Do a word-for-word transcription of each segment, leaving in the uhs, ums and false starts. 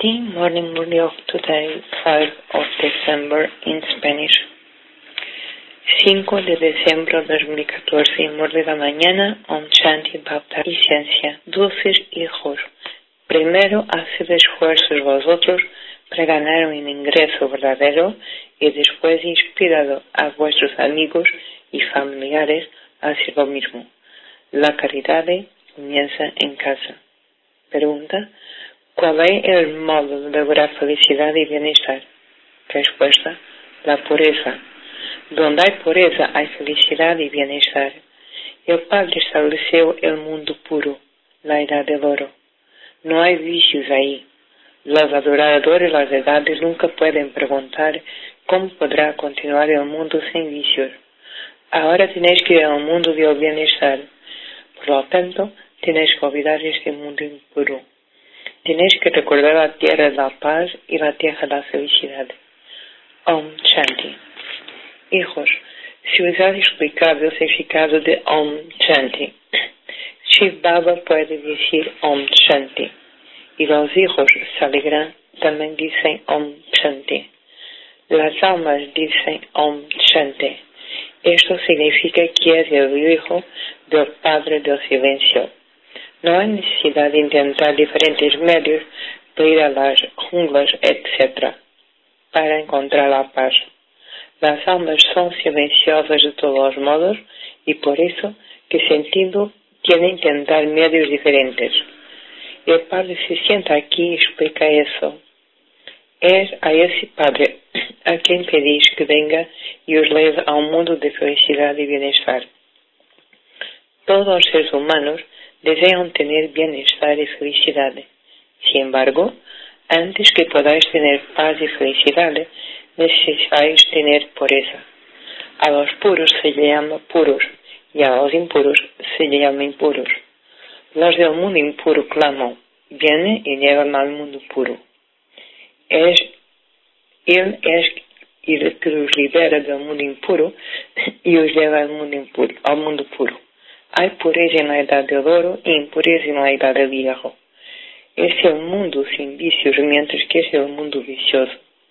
Reading Morning Glory of today, five of December in Spanish. cinco de diciembre de dos mil catorce, Morning de la mañana, Om Shanti Bhakta y Ciencia. Dulces hijos, primero haced esfuerzos vosotros para ganar un ingreso verdadero y después inspirado a vuestros amigos y familiares a hacer lo mismo. La caridad comienza en casa. Pregunta: ¿cuál es el modo de lograr felicidad y bienestar? Respuesta: la pureza. Donde hay pureza hay felicidad y bienestar. El Padre estableció el mundo puro, la edad del oro. No hay vicios ahí. Los adoradores de las edades nunca pueden preguntar cómo podrá continuar el mundo sin vicios. Ahora tenéis que ir al mundo del bienestar. Por lo tanto, tenéis que olvidar este mundo impuro. Tenéis que recordar la tierra de la paz y la tierra de la felicidad. Om Shanti. Hijos, si os ha explicado el significado de Om Shanti, Shiv Baba puede decir Om Shanti, y los hijos se alegran, también dicen Om Shanti. Las almas dicen Om Shanti. Esto significa que es el hijo del Padre del Silencio. No hay necesidad de intentar diferentes medios de ir a las junglas, etcétera, para encontrar la paz. Las almas son silenciosas de todos los modos y por eso que sentido quieren intentar medios diferentes. El Padre se sienta aquí y explica eso. Es a ese Padre a quien pedís que venga y os lleve a un mundo de felicidad y bienestar. Todos los seres humanos desean tener bienestar y felicidad. Sin embargo, antes que podáis tener paz y felicidad, necesitáis tener pureza. A los puros se les llama puros y a los impuros se les llama impuros. Los del mundo impuro claman: viene y llevan al mundo puro. Es, él es el que los libera del mundo impuro y os lleva al mundo impuro, al mundo puro. Hay pureza en la edad del oro y impureza en la edad del hierro. Es el mundo sin vicios, mientras que es el mundo vicioso.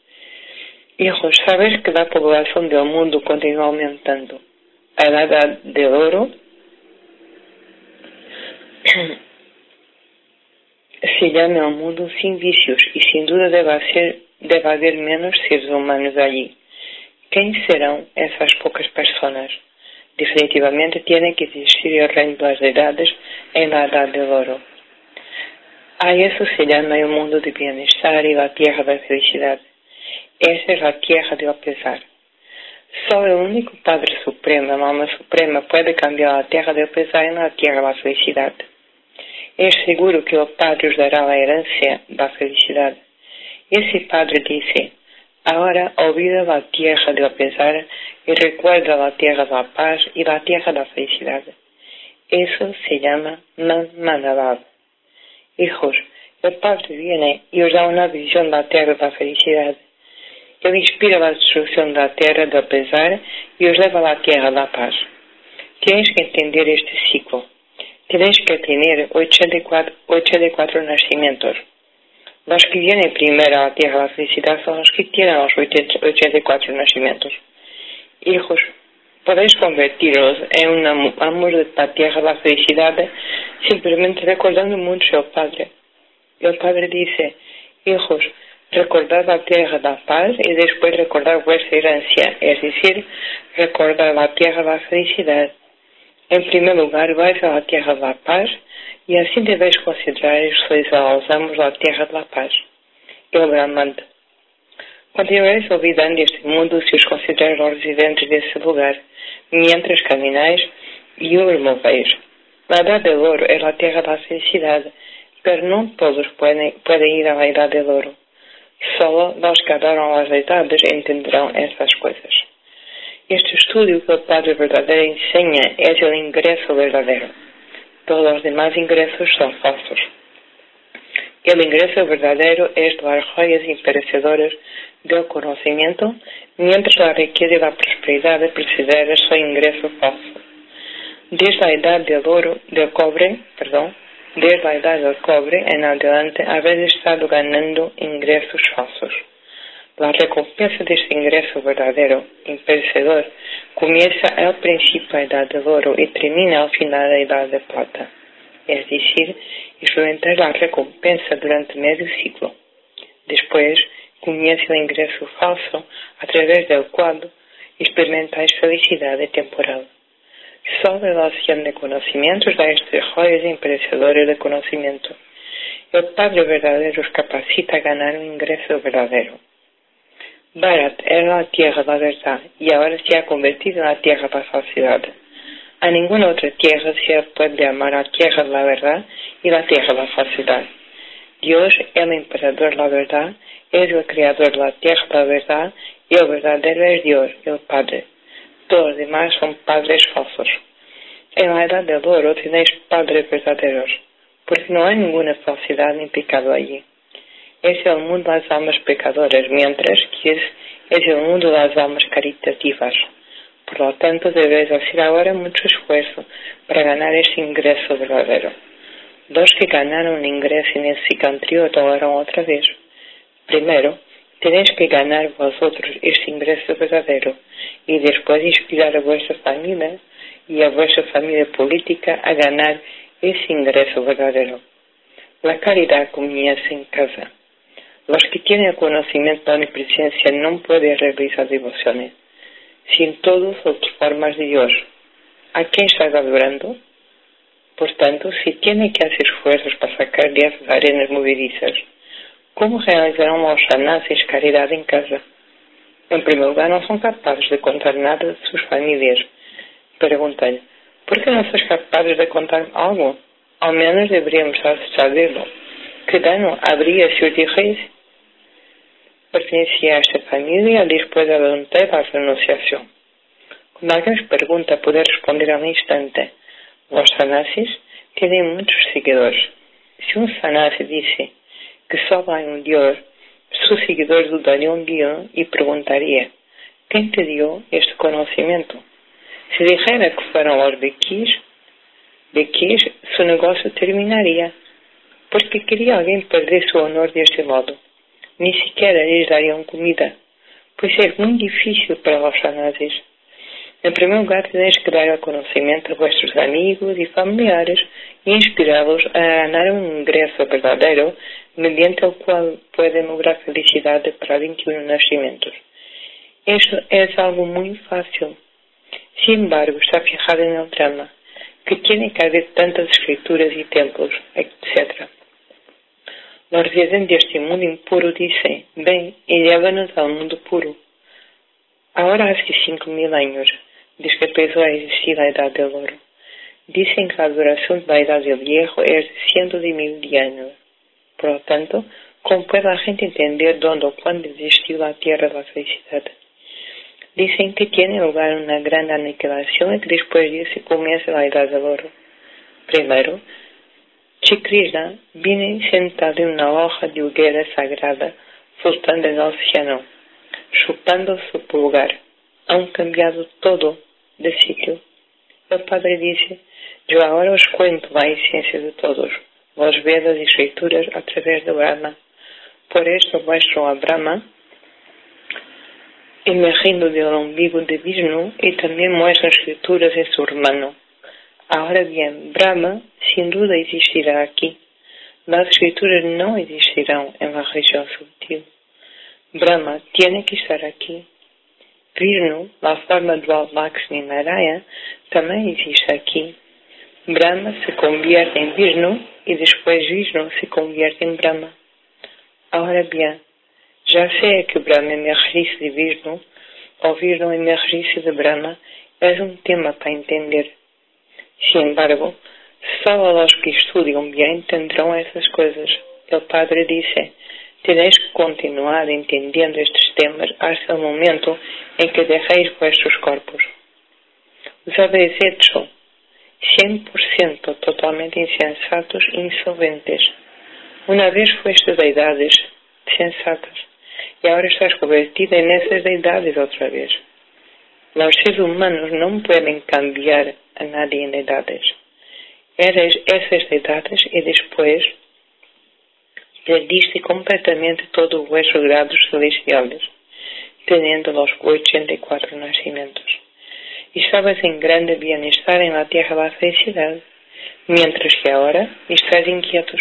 Hijos, sabes que la población del mundo continúa aumentando. A la edad del oro se llama un mundo sin vicios y sin duda debe, ser, debe haber menos seres humanos allí. ¿Quiénes serán esas pocas personas? Definitivamente tiene que existir el reino de las edades en la edad del oro. A eso se llama el mundo de bienestar y la tierra de felicidad. Esa es la tierra del pesar. Solo el único Padre Supremo, la Alma Suprema, puede cambiar la tierra del pesar en la tierra de la felicidad. Es seguro que el Padre os dará la herencia de la felicidad. Ese Padre dice: ahora olvida la tierra del pesar y recuerda la tierra de la paz y la tierra de la felicidad. Eso se llama Man Manabab. Hijos, el Padre viene y os da una visión de la tierra de la felicidad. Él inspira la destrucción de la tierra del pesar y os lleva a la tierra de la paz. Tenéis que entender este ciclo. Tenéis que tener ochenta y cuatro, ochenta y cuatro nacimientos. Los que vienen primero a la tierra de la felicidad son los que tienen los ochenta y cuatro nacimientos. Hijos, podéis convertiros en un amor de la tierra de la felicidad simplemente recordando mucho al Padre. El Padre dice: hijos, recordad la tierra de la paz y después recordad vuestra herencia, es decir, recordad la tierra de la felicidad. En primer lugar, vais a la tierra de la paz y así debéis considerar y sois a los amos de la tierra de la paz. El Brahman. Continuaréis olvidando este mundo si os consideráis los residentes desse lugar, mientras camináis y os movéis. La edad del oro es la tierra de la felicidad, pero no todos pueden, pueden ir a la edad del oro. Solo los que adoran las edades entenderán estas cosas. Este estudio que el Padre verdadero enseña es el ingreso verdadero. Todos los demás ingresos son falsos. El ingreso verdadero es las joyas imperecedoras del conocimiento, mientras la riqueza y la prosperidad perecederas son ingresos falsos. Desde la edad del oro, del cobre, perdón, Desde la edad del cobre en adelante habéis estado ganando ingresos falsos. La recompensa de este ingreso verdadero, imperecedor, comienza al principio de la edad del oro y termina al final de la edad de plata. Es decir, experimentar la recompensa durante medio ciclo. Después comienza el ingreso falso, a través del cual experimentáis felicidad temporal. Solo la acción de conocimientos da estes joyas imperecedores de conocimiento. El Padre verdadero os capacita a ganar un ingreso verdadero. Bharat era la tierra de la verdad y ahora se ha convertido en la tierra de la falsedad. A ninguna otra tierra se puede llamar la tierra de la verdad y la tierra de la falsedad. Dios, el emperador de la verdad, es el creador de la tierra de la verdad y el verdadero es Dios, el Padre. Todos los demás son padres falsos. En la edad del oro tenéis padres verdaderos, porque no hay ninguna falsedad ni pecado allí. Es el mundo de las almas pecadoras, mientras que es, es el mundo de las almas caritativas. Por lo tanto, debéis hacer ahora mucho esfuerzo para ganar ese ingreso verdadero. Los que ganaron un ingreso en el psicantrío lo harán otra vez. Primero, tenéis que ganar vosotros ese ingreso verdadero y después inspirar a vuestra familia y a vuestra familia política a ganar ese ingreso verdadero. La caridad comienza en casa. Los que tienen el conocimiento de la omnipresencia no pueden realizar devociones sin todas las formas de Dios. ¿A quién estás adorando? Por tanto, si tienen que hacer esfuerzos para sacar de esas arenas movedizas, ¿cómo realizarán los sanazis caridad en casa? En primer lugar, no son capaces de contar nada de sus familias. Preguntan, ¿por qué no sois capaces de contar algo? Al menos deberíamos saberlo. ¿Qué daño habría si os dijéis? Pertenecía a esta familia después de adelantar la renunciación. Cuando alguien os pregunta, puede responder al instante. Los sanasis tienen muchos seguidores. Si un sanasi dice que solo hay un Dios, sus seguidores dudarían un día y preguntarían, ¿quién te dio este conocimiento? Si dijera que fueron los bequís, bequís, su negocio terminaría, porque quería alguien perder su honor de este modo. Ni siquiera les darían comida, pues es muy difícil para los sanasis. En primer lugar, tenéis que dar el conocimiento a vuestros amigos y familiares e inspirarlos a ganar un ingreso verdadero mediante el cual pueden lograr felicidad para veintiuno nacimientos. Eso es algo muy fácil. Sin embargo, está fijado en el drama, que tiene que haber tantas escrituras y templos, etcétera. Los residentes de este mundo impuro dicen, ven y llévanos al mundo puro. Ahora hace cinco mil años, desde que empezó a existir la edad del oro, dicen que la duración de la edad del viejo es de cientos de mil de años. Por lo tanto, ¿cómo puede la gente entender dónde o cuándo existió la tierra de la felicidad? Dicen que tiene lugar una gran aniquilación y que después de eso comienza la edad del oro. Primero, Shri Krishna viene sentado en una hoja de higuera sagrada flotando en el océano, chupando su pulgar. Han cambiado todo de sitio. El Padre dice, yo ahora os cuento la esencia de todos, los Vedas y escrituras a través de Brahma. Por eso vuestro a Brahma, emergiendo del ombligo de Vishnu, y también muestra escrituras en su hermano. Ahora bien, Brahma sin duda existirá aquí. Las escrituras no existirán en la región sutil. Brahma tiene que estar aquí. Vishnu, la forma dual Lakshmi Narayana, también existe aquí. Brahma se convierte en Vishnu y después Vishnu se convierte en Brahma. Ahora bien, ya sea que Brahma emergiese de Vishnu o Vishnu emergiese de Brahma, es un tema para entender. Sin embargo, solo los que estudian bien entenderán esas cosas. El Padre dice, tenéis que continuar entendiendo estos temas hasta el momento en que dejéis vuestros cuerpos. Os habéis hecho cien por ciento totalmente insensatos e insolventes. Una vez fuiste deidades sensatas y ahora estás convertida en esas deidades otra vez. Los seres humanos no pueden cambiar a nadie en edades. Eres esas deidades y después perdiste completamente todos vuestros grados celestiales, teniendo los ochenta y cuatro nacimientos. Y estabas en grande bienestar en la tierra de la felicidad, mientras que ahora estás inquietos.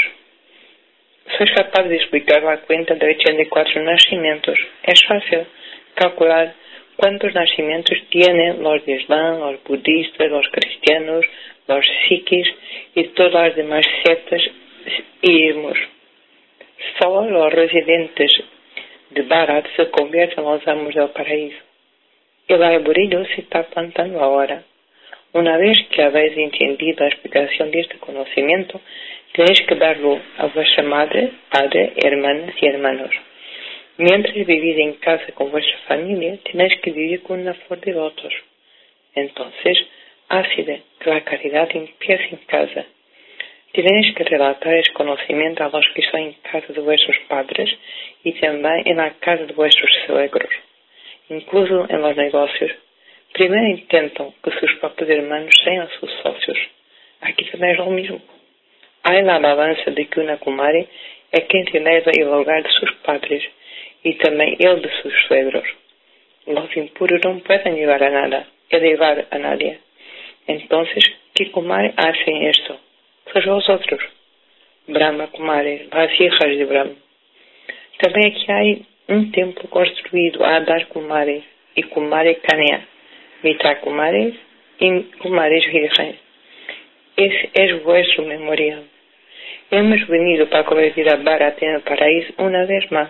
¿Sois capaz de explicar la cuenta de ochenta y cuatro nacimientos? Es fácil calcular cuántos nacimientos tienen los de Islam, los budistas, los cristianos, los sikhs y todas las demás sectas y ismos. Solo los residentes de Bharat se convierten en los amos del paraíso. El arbolillo se está plantando ahora. Una vez que habéis entendido la explicación de este conocimiento, tenéis que darlo a vuestra madre, padre, hermanas y hermanos. Mientras vivís en casa con vuestra familia, tenéis que vivir con una flor de lotos. Entonces, haced que la caridad empiece en casa. Tenéis que relatar ese conocimiento a los que están en casa de vuestros padres y también en la casa de vuestros suegros, incluso en los negocios. Primero intentan que sus propios hermanos sean sus socios. Aquí también es lo mismo. Hay la balanza de que una kumari es quien eleva el hogar de sus padres y también el de sus suegros. Los impuros no pueden llevar a nada, elevar a nadie. Entonces, ¿qué kumari hacen esto? Pues vosotros, Brahma Kumari, las hijas de Brahma. También aquí hay un templo construido a Adar Kumari y Kumari Kanya, Mitra Kumari y Kumari Virgen. Ese es vuestro memorial. Hemos venido para convertir a Bharat en el paraíso una vez más.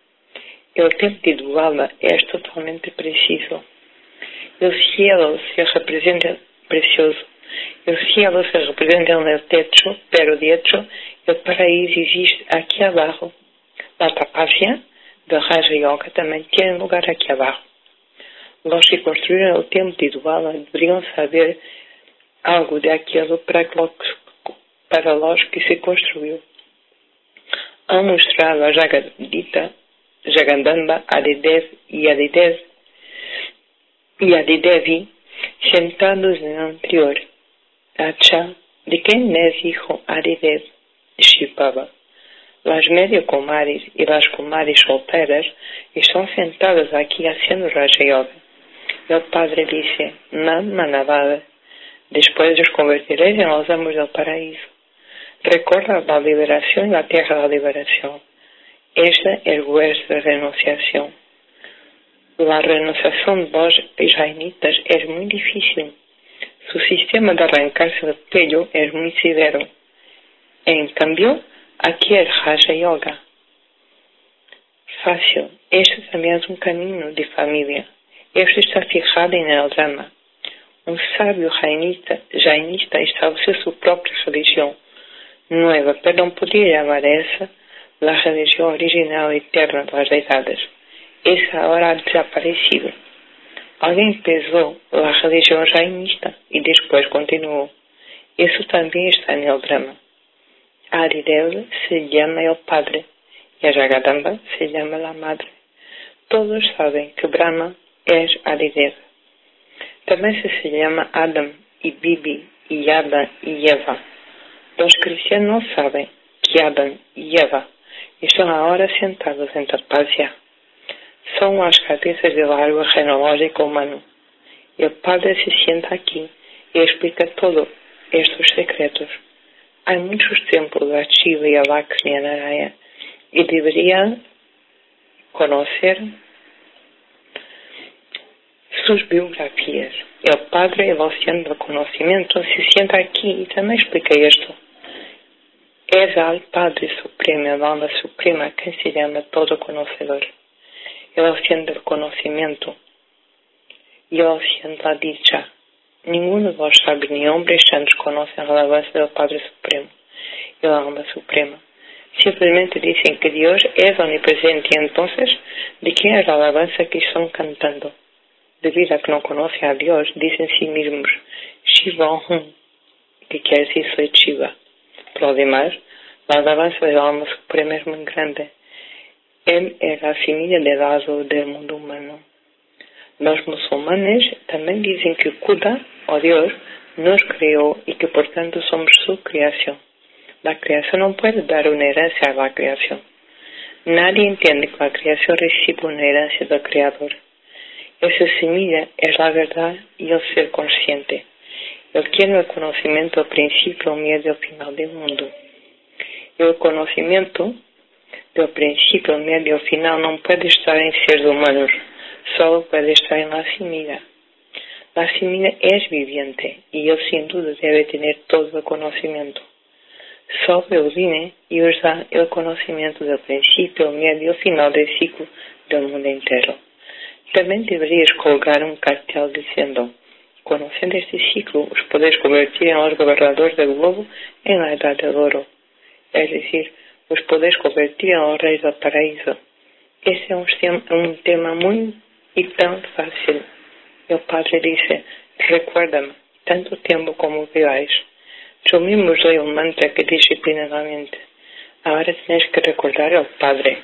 El templo de Dwala es totalmente preciso. El cielo se representa precioso. El cielo se representa en el techo, pero de hecho el paraíso existe aquí abajo. La tapasya del Raja Yoga también tiene lugar aquí abajo. Los que construyeron el templo de Dwala deberían saber algo de aquello para los, para los que se construyó. Al mostrar a Jagadita, Jagandamba, Adidev y Adidev y Adidevi sentados en el anterior. Acha, ¿de quién es hijo Adidev? Shivbaba. Las medio kumaris y las kumaris solteras están sentadas aquí haciendo Raja Yoga. El padre dice, Nam Manavada, después os convertiréis en los amos del paraíso. Recorda la liberación y la tierra de la liberación. Esa es vuestra renunciación. La renunciación de los israelitas es muy difícil. Su sistema de arrancarse el pelo es muy severo. En cambio, aquí es Raja Yoga. Fácil. Este también es un camino de familia. Esto está fijado en el Dhamma. Un sabio jainista, jainista estableció su propia religión nueva, pero no podía llamar esa la religión original y eterna de las deidades. Esa ahora ha desaparecido. Alguien empezó la religión jainista y después continuó. Eso también está en el drama. Adidev se llama el padre y a Jagadamba se llama la madre. Todos saben que Brahma es Adidev. También se llama Adam y Bibi y Adam y Eva. Los cristianos saben que Adam y Eva están ahora sentados en Tapasya. Son las cabezas del árbol genealógico humano. El Padre se sienta aquí y explica todos estos secretos. Hay muchos templos de Shiva y a Lakshmi y Narayana y deberían conocer sus biografías. El Padre, evaluando el conocimiento, se sienta aquí y también explica esto. Es al Padre Supremo, el alma suprema, que se llama todo conocedor. Él siente el conocimiento y él siente la dicha. Ninguno de los sabios ni hombres santos conocen la alabanza del Padre Supremo, el alma suprema. Simplemente dicen que Dios es omnipresente y entonces, ¿de quién es la alabanza que están cantando? Debido a que no conocen a Dios, dicen sí mismos, Shiva Hum, que quiere decir soy Shiva. Por lo demás, la alabanza del alma suprema es muy grande. Él es la semilla del vaso del mundo humano. Los musulmanes también dicen que Khuda, o Dios, nos creó y que por tanto somos su creación. La creación no puede dar una herencia a la creación. Nadie entiende que la creación recibe una herencia del Creador. Esa semilla es la verdad y el ser consciente. Él tiene el conocimiento del principio, medio y final del mundo. Y el conocimiento del principio, medio y final no puede estar en seres humanos, solo puede estar en la semilla. La semilla es viviente y él sin duda debe tener todo el conocimiento. Solo él viene y os da el conocimiento del principio, medio y final del ciclo del mundo entero. También deberías colgar un cartel diciendo: conociendo este ciclo, os podéis convertir en los gobernadores del globo en la edad del oro. Es decir, os podéis convertir en los reyes del paraíso. Ese es un, un tema muy y tan fácil. El Padre dice: recuérdame, tanto tiempo como viváis. Yo mismo soy un mantra que disciplina la mente. Ahora tenéis que recordar al Padre.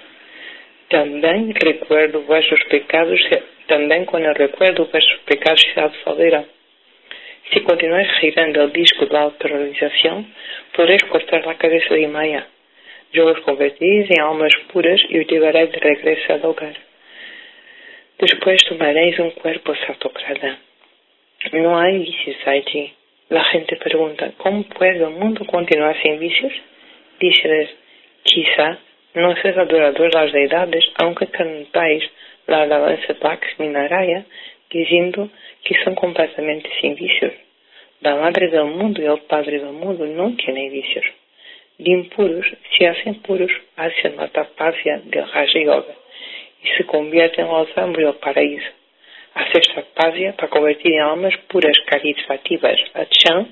También recuerdo vuestros pecados, también con el recuerdo vuestros pecados se absolverán. Si continuáis girando el disco de la autorrealización, podréis cortar la cabeza de Maya. Yo os convertiréis en almas puras y os llevaré de regreso al hogar. Después tomaréis un cuerpo sagrado. No hay vicios allí. La gente pregunta: ¿cómo puede el mundo continuar sin vicios? Díceles: quizá no seas adorador de las deidades, aunque cantáis la alabanza Lakshmi Narayana, diciendo que son completamente sin vicios. La madre del mundo y el padre del mundo no tienen vicios. De impuros se hacen puros hacia la tapasya del Raja Yoga y se convierten en los hombres del paraíso. Hacer tapasya para convertir en almas puras caritativas a Chan,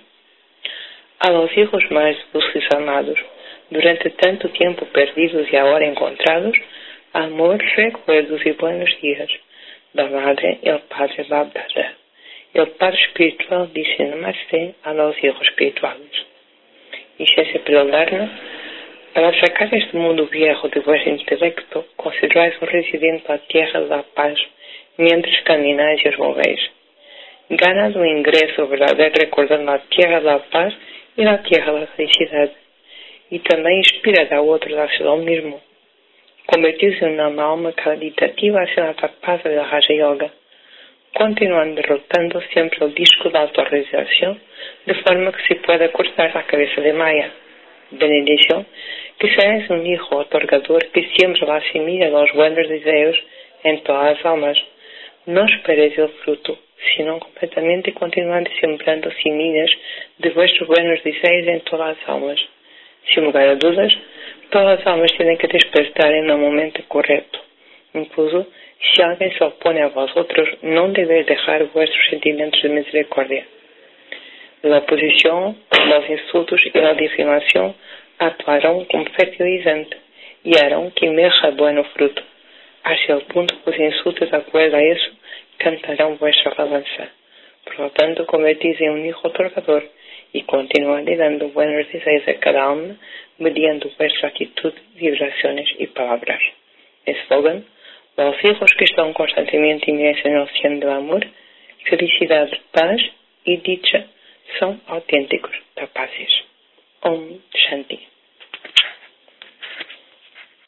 a los hijos más dulces amados, durante tanto tiempo perdidos y ahora encontrados, amor, recuerdos y buenos días, la madre y el padre Babdada. El padre espiritual dice namaste a los hijos espirituales. Y se hace preguntarnos: para sacar este mundo viejo de vuestro intelecto, consideráis un residente la tierra de la paz, mientras camináis y os movéis. Ganad un ingreso verdadero recordando la tierra de la paz y la tierra de la felicidad. Y también inspirad a otros a hacer lo mismo. Convertirse en una alma caritativa hacia la tapasya del Raja Yoga. Continúan derrotando siempre el disco de autorrealización, de forma que se pueda cortar la cabeza de Maya. Bendición, que seáis un hijo otorgador que siembra la semilla de los buenos deseos en todas las almas. No esperéis el fruto, sino completamente continuando sembrando semillas de vuestros buenos deseos en todas las almas. Sin lugar a dudas, todas las almas tienen que despertar en el momento correcto. Incluso, si alguien se opone a vosotros, no debéis dejar vuestros sentimientos de misericordia. La oposición, los insultos y la difamación actuarán como fertilizante y harán que emerja bueno fruto. Hacia el punto que los insultos de acuerdo a eso cantarán vuestra alabanza. Por lo tanto, convertís en un hijo otorgador y continuad dando buenos deseos a cada alma mediante vuestra actitud, vibraciones y palabras. Eslogan: los hijos que están constantemente inmersos en el océano del amor, felicidad, paz y dicha son auténticos tapaces. Om Shanti.